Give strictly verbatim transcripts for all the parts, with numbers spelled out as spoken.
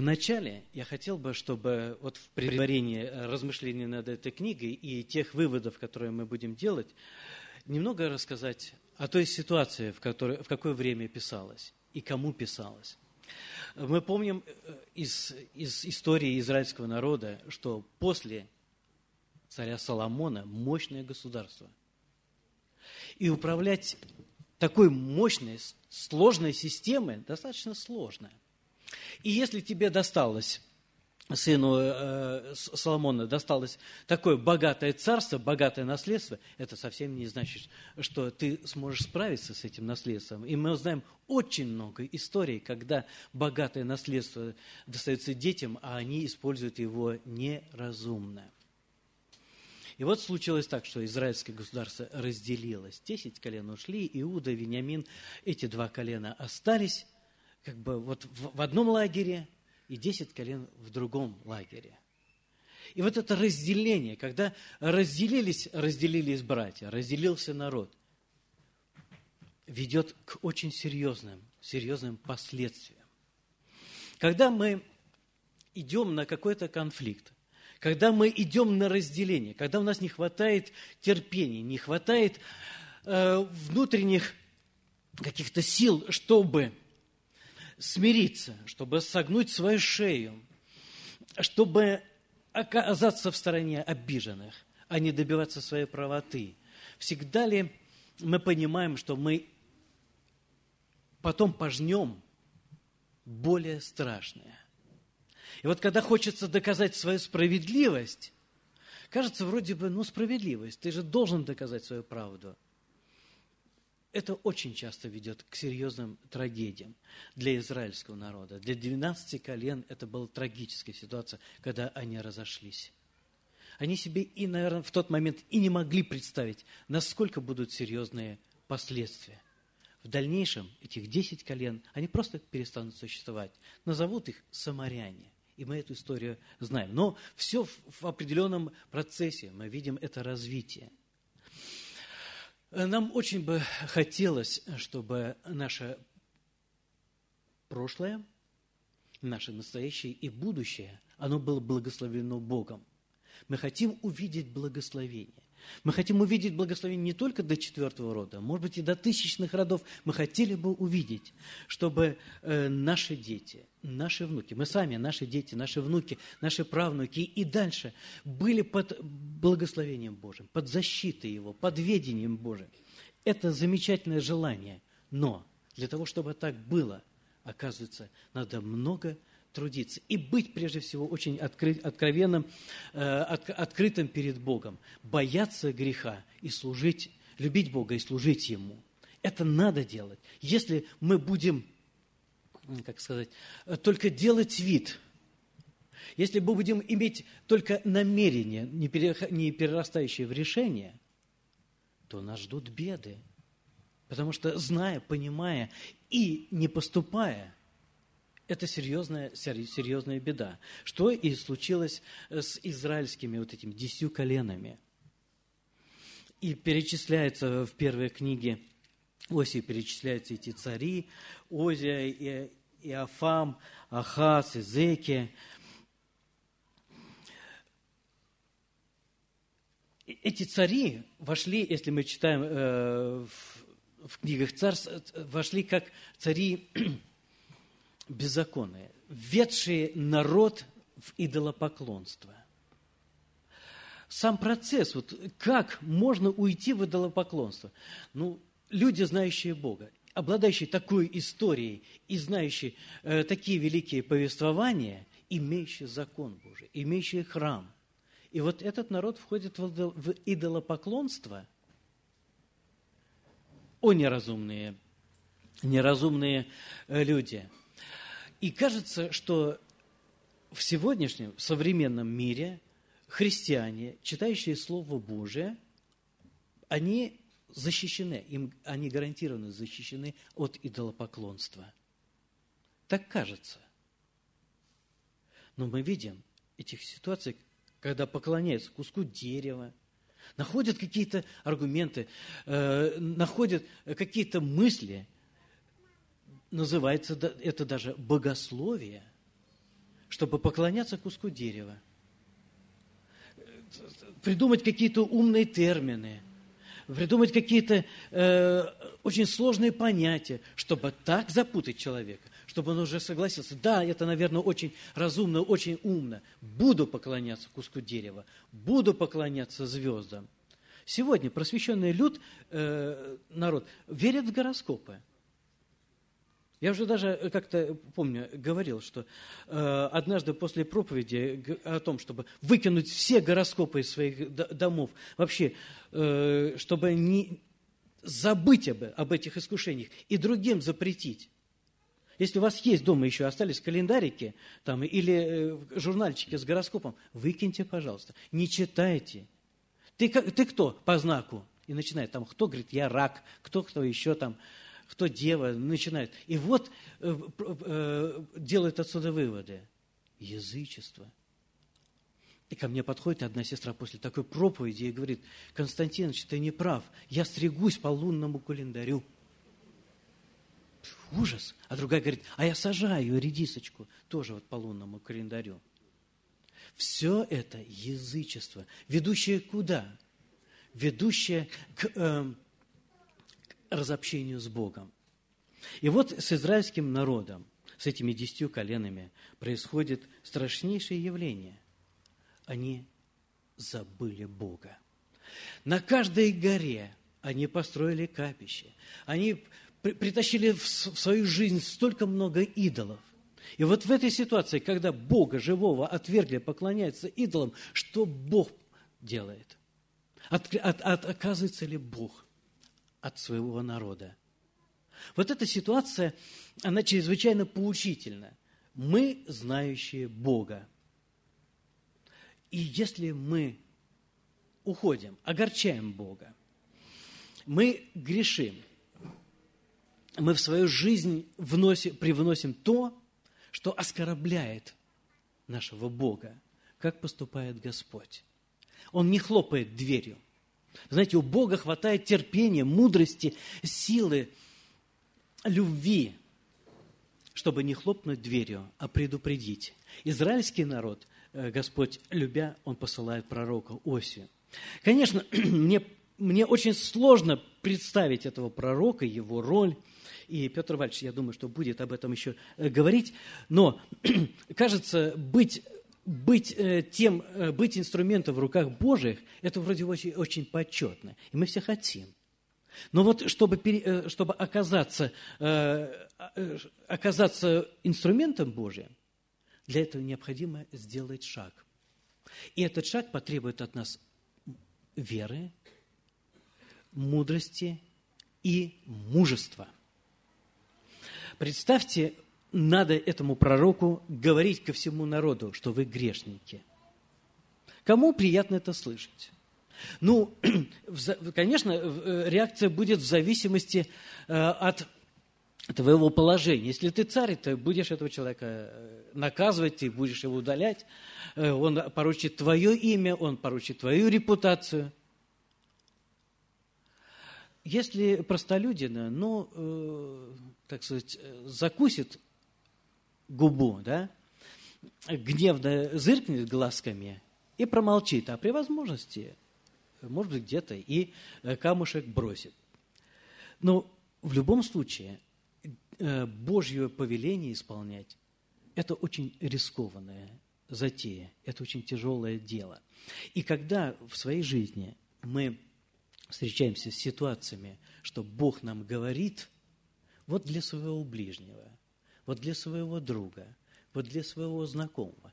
Вначале я хотел бы, чтобы вот в предварении размышлений над этой книгой и тех выводов, которые мы будем делать, немного рассказать о той ситуации, в, которой, в какое время писалось и кому писалось. Мы помним из, из истории израильского народа, что после царя Соломона мощное государство. И управлять такой мощной, сложной системой достаточно сложно. И если тебе досталось, сыну э, Соломона, досталось такое богатое царство, богатое наследство, это совсем не значит, что ты сможешь справиться с этим наследством. И мы узнаем очень много историй, когда богатое наследство достается детям, а они используют его неразумно. И вот случилось так, что израильское государство разделилось. Десять колен ушли, Иуда, Вениамин, эти два колена остались как бы вот в, в одном лагере, и десять колен в другом лагере. И вот это разделение, когда разделились, разделились братья, разделился народ, ведет к очень серьезным, серьезным последствиям. Когда мы идем на какой-то конфликт, когда мы идем на разделение, когда у нас не хватает терпения, не хватает э, внутренних каких-то сил, чтобы смириться, чтобы согнуть свою шею, чтобы оказаться в стороне обиженных, а не добиваться своей правоты. Всегда ли мы понимаем, что мы потом пожнем более страшное? И вот когда хочется доказать свою справедливость, кажется, вроде бы, ну, справедливость, ты же должен доказать свою правду. Это очень часто ведет к серьезным трагедиям для израильского народа. Для двенадцати колен это была трагическая ситуация, когда они разошлись. Они себе и, наверное, в тот момент и не могли представить, насколько будут серьезные последствия. В дальнейшем этих десять колен, они просто перестанут существовать. Назовут их самаряне. И мы эту историю знаем. Но все в определенном процессе. Мы видим это развитие. Нам очень бы хотелось, чтобы наше прошлое, наше настоящее и будущее, оно было благословено Богом. Мы хотим увидеть благословение. Мы хотим увидеть благословение не только до четвертого рода, может быть, и до тысячных родов. Мы хотели бы увидеть, чтобы э, наши дети, наши внуки, мы сами, наши дети, наши внуки, наши правнуки и дальше были под благословением Божьим, под защитой Его, под ведением Божьим. Это замечательное желание, но для того, чтобы так было, оказывается, надо много трудиться и быть, прежде всего, очень откры, откровенным, э, от, открытым перед Богом, бояться греха и служить, любить Бога и служить Ему. Это надо делать. Если мы будем, как сказать, только делать вид, если мы будем иметь только намерение, не, пере, не перерастающее в решение, то нас ждут беды. Потому что, зная, понимая и не поступая, это серьезная, серьезная беда. Что и случилось с израильскими вот этими десятью коленами. И перечисляется в первой книге Осии, перечисляются эти цари, Озия, Иофам, Ахаз, Изекия. Эти цари вошли, если мы читаем э, в, в книгах царств, вошли как цари беззаконные, введшие народ в идолопоклонство. Сам процесс, вот как можно уйти в идолопоклонство? Ну, люди, знающие Бога, обладающие такой историей и знающие э, такие великие повествования, имеющие закон Божий, имеющие храм. И вот этот народ входит в идолопоклонство. О, неразумные, неразумные люди! И кажется, что в сегодняшнем современном мире христиане, читающие Слово Божие, они защищены, им, они гарантированно защищены от идолопоклонства. Так кажется. Но мы видим этих ситуаций, когда поклоняются куску дерева, находят какие-то аргументы, э, находят какие-то мысли. Называется это даже богословие. чтобы поклоняться куску дерева, придумать какие-то умные термины, придумать какие-то э, очень сложные понятия, чтобы так запутать человека, чтобы он уже согласился. Да, это, наверное, очень разумно, очень умно. Буду поклоняться куску дерева, буду поклоняться звездам. Сегодня просвещенный люд, э, народ, верит в гороскопы. Я уже даже как-то, помню, говорил, что э, однажды после проповеди о том, чтобы выкинуть все гороскопы из своих домов, вообще, э, чтобы не забыть об, об этих искушениях и другим запретить. Если у вас есть дома еще остались календарики там, или э, журнальчики с гороскопом, выкиньте, пожалуйста, не читайте. Ты, ты кто по знаку? И начинает там, кто говорит, я рак, кто, кто еще там, кто дева, начинает. И вот э, э, делают отсюда выводы. Язычество. И ко мне подходит одна сестра после такой проповеди и говорит, Константинович, ты не прав, я стригусь по лунному календарю. Ужас. А другая говорит, а я сажаю редисочку, тоже вот по лунному календарю. Все это язычество, ведущее куда? Ведущее к... Э, разобщению с Богом. И вот с израильским народом, с этими десятью коленами, происходит страшнейшее явление. Они забыли Бога. На каждой горе они построили капище. Они при- притащили в, в свою жизнь столько много идолов. И вот в этой ситуации, когда Бога живого отвергли, поклоняются идолам, что Бог делает? От, от, от, оказывается ли Бог от своего народа? Вот эта ситуация, она чрезвычайно поучительна. Мы знающие Бога. И если мы уходим, огорчаем Бога, мы грешим, мы в свою жизнь вносим, привносим то, что оскорбляет нашего Бога, как поступает Господь. Он не хлопает дверью. Знаете, у Бога хватает терпения, мудрости, силы, любви, чтобы не хлопнуть дверью, а предупредить. Израильский народ, Господь, любя, Он посылает пророка Осию. Конечно, мне, мне очень сложно представить этого пророка, его роль. И Петр Вальевич, я думаю, что будет об этом еще говорить. Но, кажется, быть... Быть, э, тем, э, быть инструментом в руках Божьих, это вроде очень, очень почетно. И мы все хотим. Но вот чтобы, пере, э, чтобы оказаться, э, э, оказаться инструментом Божьим, для этого необходимо сделать шаг. И этот шаг потребует от нас веры, мудрости и мужества. Представьте, надо этому пророку говорить ко всему народу, что вы грешники. Кому приятно это слышать? Ну, конечно, реакция будет в зависимости от твоего положения. Если ты царь, ты будешь этого человека наказывать, ты будешь его удалять. Он порочит твое имя, он порочит твою репутацию. Если простолюдина, ну, э, так сказать, закусит губу, да, гневно зыркнет глазками и промолчит, а при возможности, может быть, где-то и камушек бросит. Но в любом случае Божье повеление исполнять – это очень рискованная затея, это очень тяжелое дело. И когда в своей жизни мы встречаемся с ситуациями, что Бог нам говорит, вот для своего ближнего, вот для своего друга, вот для своего знакомого,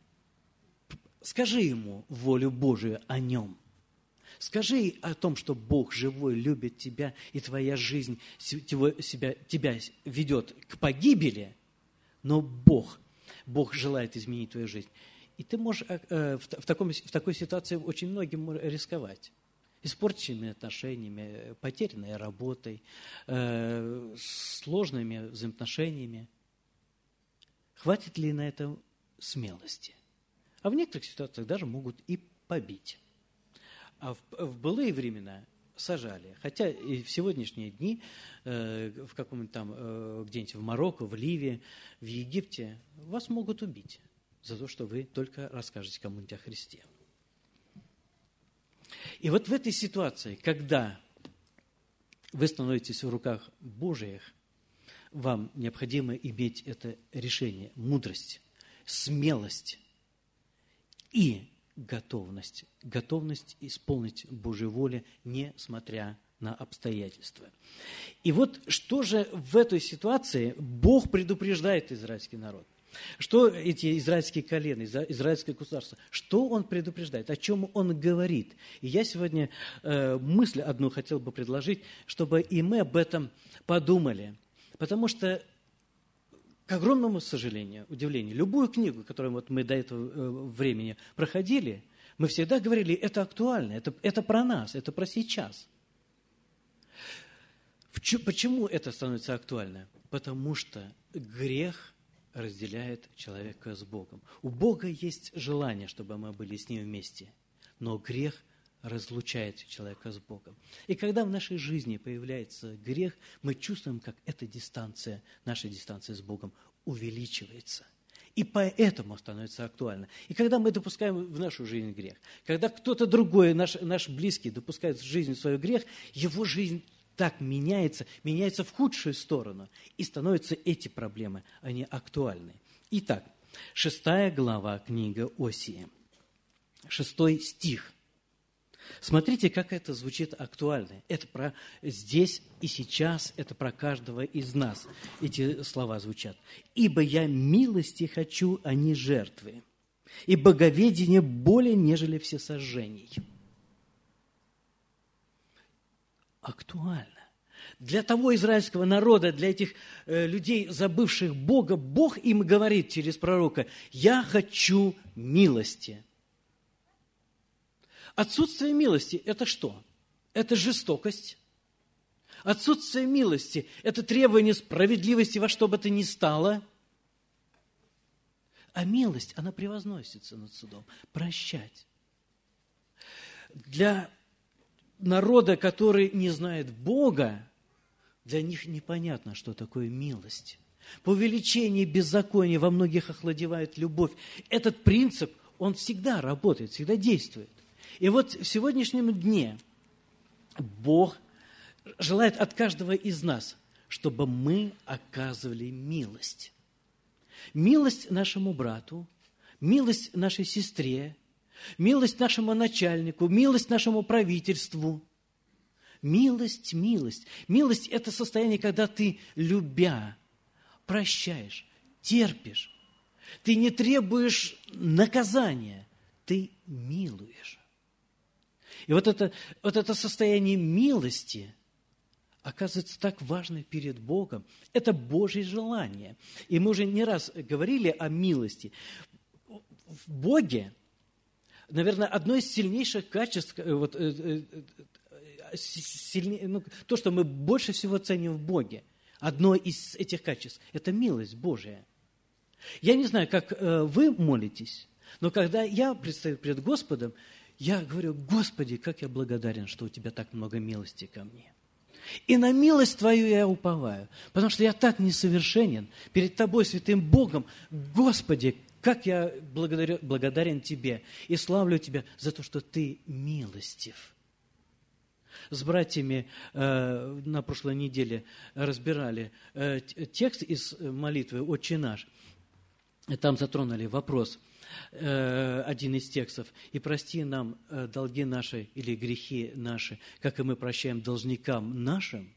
скажи ему волю Божию о нем. Скажи о том, что Бог живой, любит тебя, и твоя жизнь себя, тебя ведет к погибели, но Бог, Бог желает изменить твою жизнь. И ты можешь в, таком, в такой ситуации очень многим рисковать. Испорченными отношениями, потерянной работой, э, сложными взаимоотношениями. Хватит ли на это смелости? А в некоторых ситуациях даже могут и побить. А в, в былые времена сажали. Хотя и в сегодняшние дни, э, в каком-нибудь там, э, где-нибудь в Марокко, в Ливии, в Египте, вас могут убить. за то, что вы только расскажете кому-нибудь о Христе. И вот в этой ситуации, когда вы становитесь в руках Божиих, вам необходимо иметь это решение, мудрость, смелость и готовность. Готовность исполнить Божью волю, несмотря на обстоятельства. И вот что же в этой ситуации Бог предупреждает израильский народ? Что эти израильские колена, израильское государство, что Он предупреждает, о чем Он говорит? И я сегодня э, мысль одну хотел бы предложить, чтобы и мы об этом подумали. Потому что, к огромному сожалению, удивлению, любую книгу, которую вот мы до этого э, времени проходили, мы всегда говорили, это актуально, это, это про нас, это про сейчас. Почему это становится актуально? Потому что грех разделяет человека с Богом. У Бога есть желание, чтобы мы были с Ним вместе, но грех разлучает человека с Богом. И когда в нашей жизни появляется грех, мы чувствуем, как эта дистанция, наша дистанция с Богом увеличивается. И поэтому становится актуально. И когда мы допускаем в нашу жизнь грех, когда кто-то другой, наш, наш близкий, допускает в жизнь свой грех, его жизнь так меняется, меняется в худшую сторону, и становятся эти проблемы, они актуальны. Итак, шестая глава книги Осии, шестой стих. Смотрите, как это звучит актуально. Это про здесь и сейчас, это про каждого из нас. Эти слова звучат. «Ибо я милости хочу, а не жертвы, и боговедение более, нежели всесожжений». Актуально. Для того израильского народа, для этих э, людей, забывших Бога, Бог им говорит через пророка: «Я хочу милости». Отсутствие милости – это что? Это жестокость. Отсутствие милости – это требование справедливости во что бы то ни стало. А милость, она превозносится над судом. Прощать. Для народа, который не знает Бога, для них непонятно, что такое милость. По увеличении беззакония во многих охладевает любовь. Этот принцип, он всегда работает, всегда действует. И вот в сегодняшнем дне Бог желает от каждого из нас, чтобы мы оказывали милость. Милость нашему брату, милость нашей сестре, милость нашему начальнику, милость нашему правительству. Милость, милость. Милость – это состояние, когда ты, любя, прощаешь, терпишь. Ты не требуешь наказания, ты милуешь. И вот это, вот это состояние милости, оказывается, так важно перед Богом. Это Божье желание. И мы уже не раз говорили о милости. В Боге, наверное, одно из сильнейших качеств, вот, сильнее, ну, то, что мы больше всего ценим в Боге, одно из этих качеств – это милость Божия. Я не знаю, как вы молитесь, но когда я предстаю пред Господом, я говорю: Господи, как я благодарен, что у Тебя так много милости ко мне. И на милость Твою я уповаю, потому что я так несовершенен перед Тобой, святым Богом. Господи, как я благодарю, благодарен Тебе и славлю Тебя за то, что Ты милостив. С братьями э, на прошлой неделе разбирали э, текст из молитвы «Отче наш». Там затронули вопрос, э, один из текстов: «И прости нам э, долги наши или грехи наши, как и мы прощаем должникам нашим»,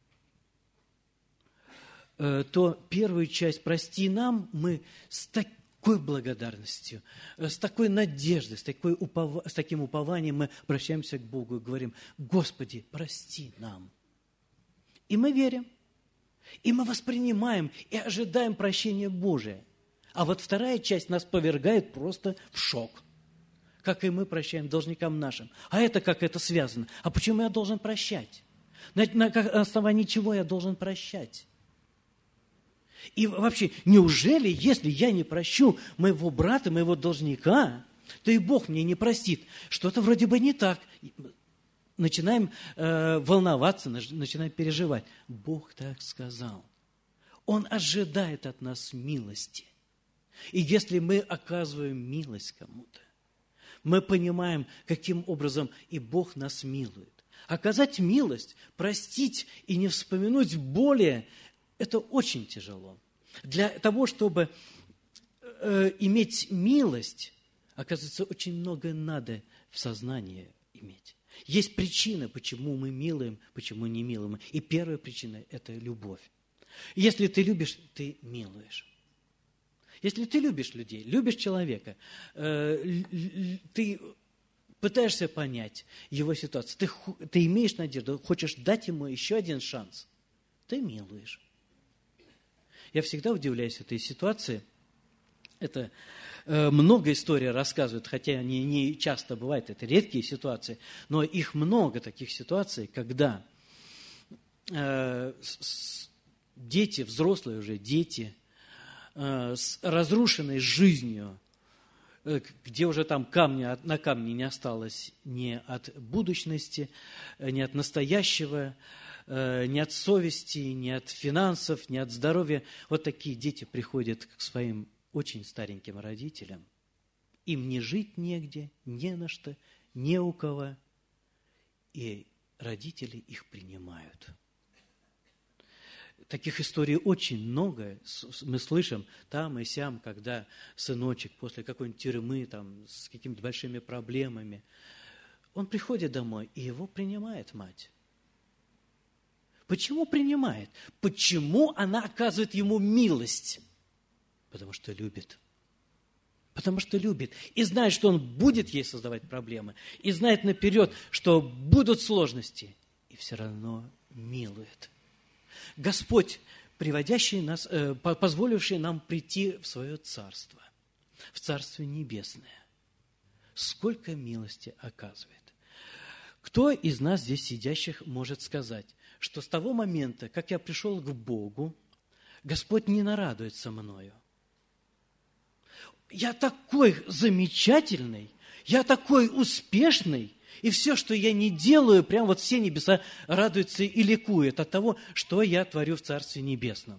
э, то первую часть «прости нам» мы с такой благодарностью, э, с такой надеждой, с, такой упов... с таким упованием мы обращаемся к Богу и говорим: «Господи, прости нам». И мы верим, и мы воспринимаем, и ожидаем прощения Божия. А вот вторая часть нас повергает просто в шок. Как и мы прощаем должникам нашим. А это как это связано? А почему я должен прощать? На, на основании чего я должен прощать? И вообще, неужели, если я не прощу моего брата, моего должника, то и Бог мне не простит? Что-то вроде бы не так. Начинаем э, волноваться, начинаем переживать. Бог так сказал. Он ожидает от нас милости. И если мы оказываем милость кому-то, мы понимаем, каким образом и Бог нас милует. Оказать милость, простить и не вспомянуть более – это очень тяжело. Для того, чтобы э, иметь милость, оказывается, очень многое надо в сознании иметь. Есть причины, почему мы милуем, почему не милуем. И первая причина – это любовь. Если ты любишь, ты милуешь. Если ты любишь людей, любишь человека, э, ты пытаешься понять его ситуацию, ты, ты имеешь надежду, хочешь дать ему еще один шанс, ты милуешь. Я всегда удивляюсь этой ситуации. Это э, много историй рассказывают, хотя они не часто бывают, это редкие ситуации, но их много таких ситуаций, когда э, с, дети, взрослые уже дети, э, с разрушенной жизнью, э, где уже там камня, на камне не осталось ни от будущности, ни от настоящего, ни от совести, ни от финансов, ни от здоровья. Вот такие дети приходят к своим очень стареньким родителям. Им не жить негде, не на что, не у кого. И родители их принимают. Таких историй очень много. Мы слышим там и сям, когда сыночек после какой-нибудь тюрьмы, там, с какими-то большими проблемами, он приходит домой, и его принимает мать. Почему принимает? Почему она оказывает ему милость? Потому что любит. Потому что любит. И знает, что он будет ей создавать проблемы. И знает наперед, что будут сложности. И все равно милует. Господь, приводящий нас, э, позволивший нам прийти в свое царство, в Царство Небесное. Сколько милости оказывает. Кто из нас здесь сидящих может сказать, что с того момента, как я пришел к Богу, Господь не нарадуется мною? Я такой замечательный, я такой успешный, и все, что я не делаю, прям вот все небеса радуются и ликуют от того, что я творю в Царстве Небесном.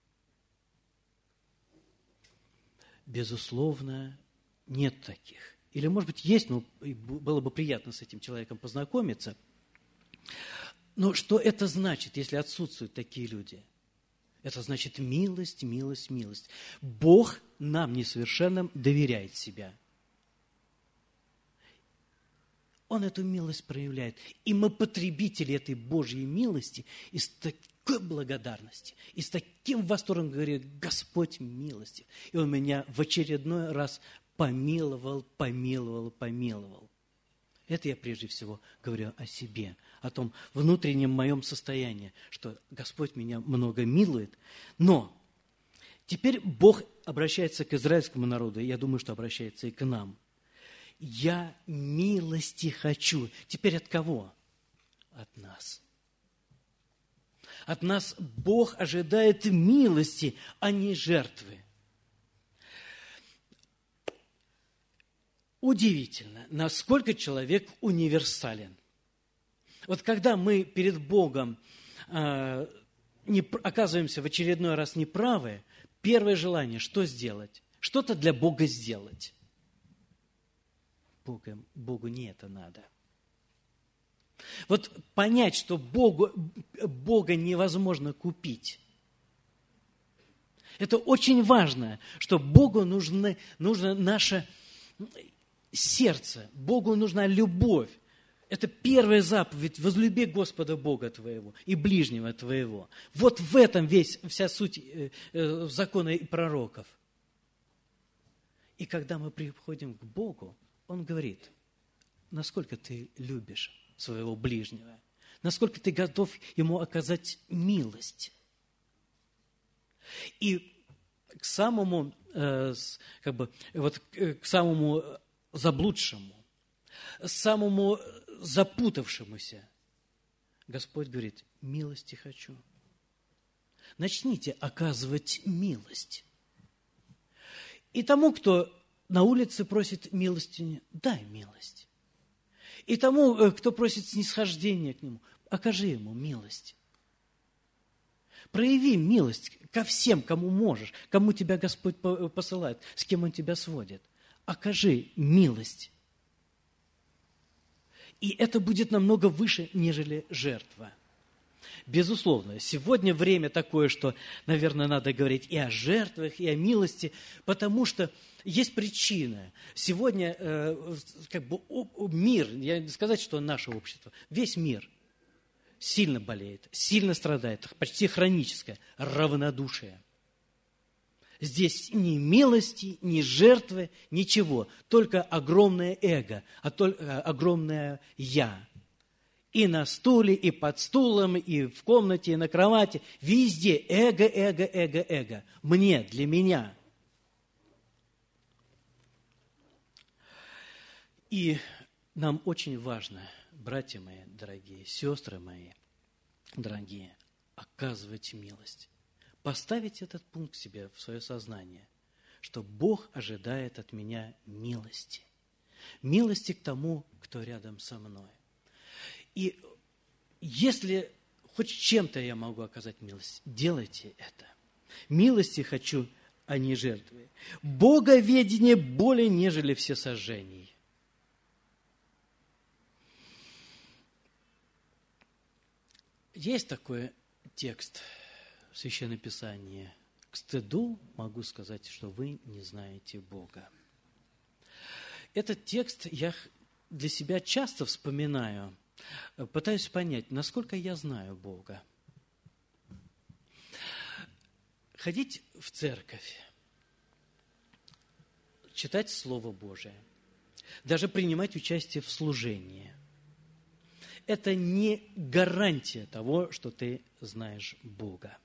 Безусловно, нет таких. Или, может быть, есть, но было бы приятно с этим человеком познакомиться. Но что это значит, если отсутствуют такие люди? Это значит милость, милость, милость. Бог нам, несовершенным, доверяет себя. Он эту милость проявляет. И мы потребители этой Божьей милости и с такой благодарностью, и с таким восторгом говорит: Господь милостив. И Он меня в очередной раз помиловал, помиловал, помиловал. Это я прежде всего говорю о себе, о том внутреннем моем состоянии, что Господь меня много милует. Но теперь Бог обращается к израильскому народу, и я думаю, что обращается и к нам. Я милости хочу. Теперь от кого? От нас. От нас Бог ожидает милости, а не жертвы. Удивительно, насколько человек универсален. Вот когда мы перед Богом э, не, оказываемся в очередной раз неправы, первое желание, что сделать? Что-то для Бога сделать. Богу, Богу не это надо. Вот понять, что Богу, Бога невозможно купить. Это очень важно, что Богу нужно, нужно наше сердце, Богу нужна любовь. Это первая заповедь: возлюби Господа Бога твоего и ближнего твоего. Вот в этом весь, вся суть э, э, закона и пророков. И когда мы приходим к Богу, Он говорит: насколько ты любишь своего ближнего, насколько ты готов ему оказать милость. И к самому, э, как бы, вот, к самому заблудшему, самому запутавшемуся Господь говорит: милости хочу. Начните оказывать милость. И тому, кто на улице просит милости, дай милость. И тому, кто просит снисхождения к нему, окажи ему милость. Прояви милость ко всем, кому можешь, кому тебя Господь посылает, с кем Он тебя сводит. Окажи милость. И это будет намного выше, нежели жертва. Безусловно, сегодня время такое, что, наверное, надо говорить и о жертвах, и о милости, потому что есть причина. Сегодня э, как бы мир, я не сказать, что наше общество, весь мир сильно болеет, сильно страдает, почти хроническое равнодушие. Здесь ни милости, ни жертвы, ничего, только огромное эго, а только огромное «я». И на стуле, и под стулом, и в комнате, и на кровати. Везде эго, эго, эго, эго. Мне, для меня. И нам очень важно, братья мои дорогие, сестры мои дорогие, оказывать милость. Поставить этот пункт себе в свое сознание, что Бог ожидает от меня милости. Милости к тому, кто рядом со мной. И если хоть чем-то я могу оказать милость, делайте это. Милости хочу, а не жертвы. Боговедение более, нежели все сожжений. Есть такой текст в Священном Писании. К стыду могу сказать, что вы не знаете Бога. Этот текст я для себя часто вспоминаю, пытаюсь понять, насколько я знаю Бога. Ходить в церковь, читать Слово Божие, даже принимать участие в служении – это не гарантия того, что ты знаешь Бога.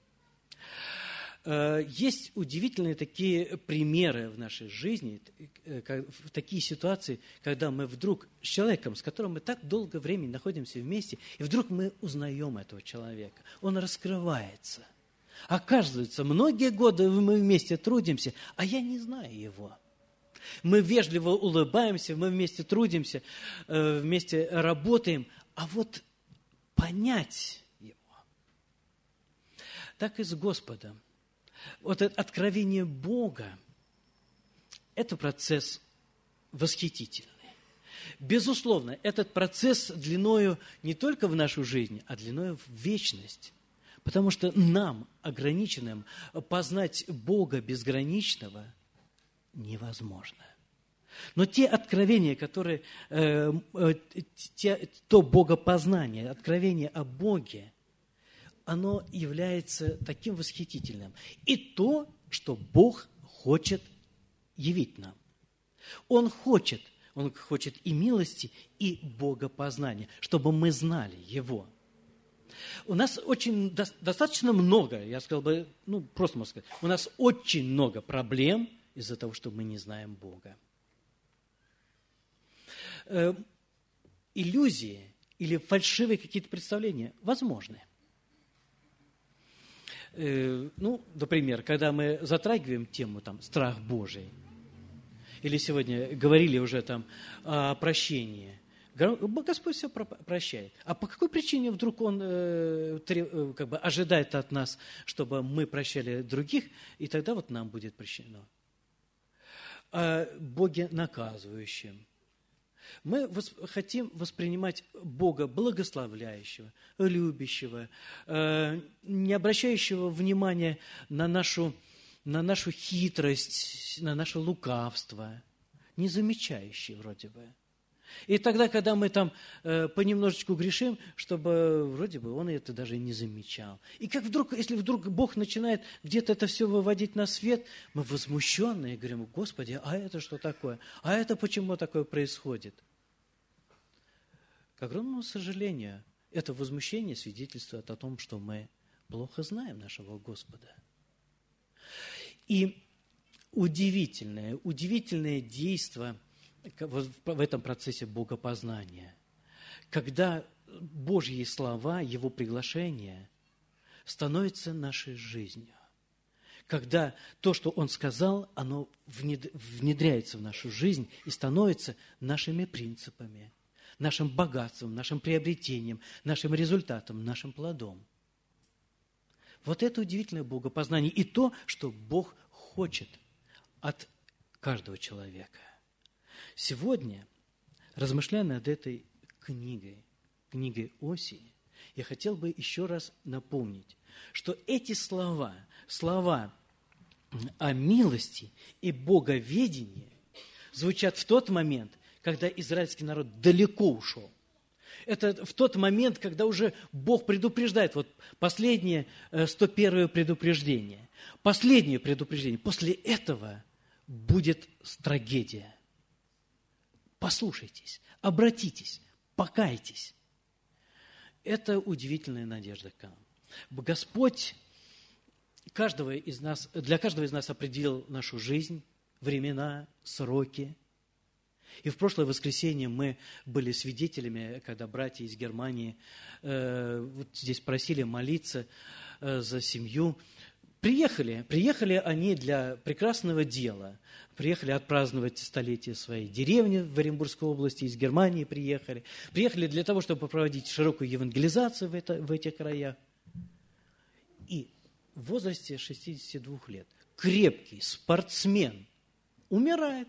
Есть удивительные такие примеры в нашей жизни, такие ситуации, когда мы вдруг с человеком, с которым мы так долгое время находимся вместе, и вдруг мы узнаем этого человека, он раскрывается. Оказывается, многие годы мы вместе трудимся, а я не знаю его. Мы вежливо улыбаемся, мы вместе трудимся, вместе работаем, а вот понять его. Так и с Господом. Вот это откровение Бога – это процесс восхитительный. Безусловно, этот процесс длиною не только в нашу жизнь, а длиною в вечность. Потому что нам, ограниченным, познать Бога безграничного невозможно. Но те откровения, которые, э, э, те, то богопознание, откровение о Боге, оно является таким восхитительным. И то, что Бог хочет явить нам. Он хочет, Он хочет и милости, и богопознания, чтобы мы знали Его. У нас очень до, достаточно много, я сказал бы, ну, просто можно сказать, у нас очень много проблем из-за того, что мы не знаем Бога. Э, иллюзии или фальшивые какие-то представления возможны. Э, ну, например, когда мы затрагиваем тему там, страх Божий, или сегодня говорили уже там о прощении, Господь все прощает. А по какой причине вдруг Он э, треб, как бы ожидает от нас, чтобы мы прощали других, и тогда вот нам будет прощено? О Боге наказывающем. Мы вос, хотим воспринимать Бога благословляющего, любящего, э, не обращающего внимания на нашу, на нашу хитрость, на наше лукавство, не замечающий вроде бы. И тогда, когда мы там э, понемножечку грешим, чтобы вроде бы он это даже не замечал. И как вдруг, если вдруг Бог начинает где-то это все выводить на свет, мы возмущенные говорим: Господи, а это что такое? А это почему такое происходит? К огромному сожалению, это возмущение свидетельствует о том, что мы плохо знаем нашего Господа. И удивительное, удивительное действие в этом процессе богопознания, когда Божьи слова, Его приглашения становятся нашей жизнью. Когда то, что Он сказал, оно внедряется в нашу жизнь и становится нашими принципами, нашим богатством, нашим приобретением, нашим результатом, нашим плодом. Вот это удивительное богопознание и то, что Бог хочет от каждого человека. Сегодня, размышляя над этой книгой, книгой Осии, я хотел бы еще раз напомнить, что эти слова, слова о милости и боговедении звучат в тот момент, когда израильский народ далеко ушел. Это в тот момент, когда уже Бог предупреждает. Вот последнее, сто первое предупреждение. Последнее предупреждение. После этого будет трагедия. Послушайтесь, обратитесь, покайтесь. Это удивительная надежда к нам. Господь каждого из нас, для каждого из нас определил нашу жизнь, времена, сроки. И в прошлое воскресенье мы были свидетелями, когда братья из Германии э, вот здесь просили молиться э, за семью. Приехали, приехали они для прекрасного дела. Приехали отпраздновать столетие своей деревни в Оренбургской области, из Германии приехали. Приехали для того, чтобы проводить широкую евангелизацию в, это, в этих краях. И в возрасте шестидесяти двух лет крепкий спортсмен умирает.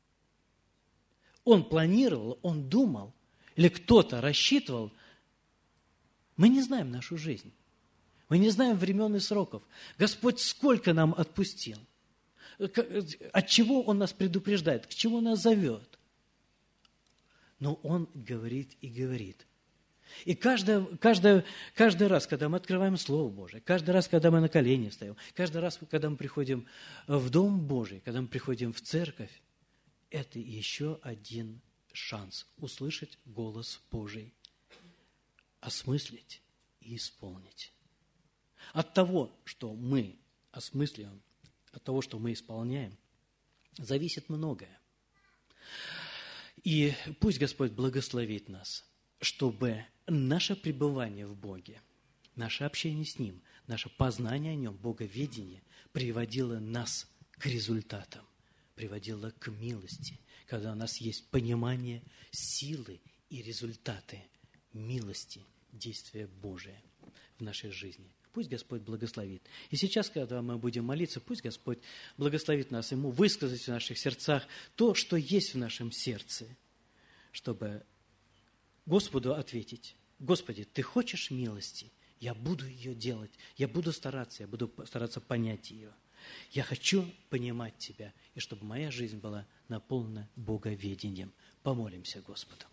Он планировал, он думал, или кто-то рассчитывал. Мы не знаем нашу жизнь. Мы не знаем времен и сроков. Господь сколько нам отпустил. От чего Он нас предупреждает, к чему нас зовет. Но Он говорит и говорит. И каждое, каждое, каждый раз, когда мы открываем Слово Божие, каждый раз, когда мы на колени встаем, каждый раз, когда мы приходим в Дом Божий, когда мы приходим в церковь, это еще один шанс услышать голос Божий, осмыслить и исполнить. От того, что мы осмысливаем, от того, что мы исполняем, зависит многое. И пусть Господь благословит нас, чтобы наше пребывание в Боге, наше общение с Ним, наше познание о Нем, боговедение приводило нас к результатам, приводило к милости, когда у нас есть понимание силы и результаты милости, действия Божия в нашей жизни. Пусть Господь благословит. И сейчас, когда мы будем молиться, пусть Господь благословит нас, Ему высказать в наших сердцах то, что есть в нашем сердце, чтобы Господу ответить: Господи, Ты хочешь милости? Я буду ее делать, я буду стараться, я буду стараться понять ее. Я хочу понимать Тебя, и чтобы моя жизнь была наполнена боговедением. Помолимся Господу.